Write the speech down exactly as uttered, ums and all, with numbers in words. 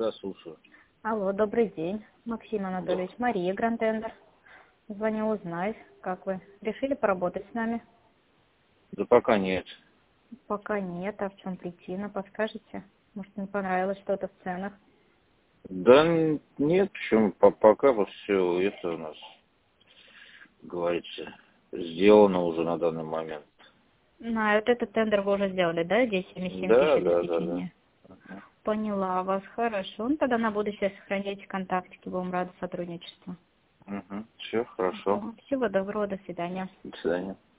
Да, слушаю. Алло, добрый день, Максим Анатольевич. Да. Мария, Гранд-Тендер. Звоню узнать, как вы. Решили поработать с нами? Да пока нет. Пока нет. А в чем причина? Подскажете? Может, не понравилось что-то в ценах? Да н- нет, почему по- пока вот все это у нас, говорится, сделано уже на данный момент. На вот этот тендер вы уже сделали, да? десять семьдесят семь тысяч Да, да, да, да. обеспечения. Поняла вас. Хорошо. Ну, тогда на будущее сохраняйте контактики. Будем рады сотрудничеству. Угу. Все хорошо. Всего доброго. До свидания. До свидания.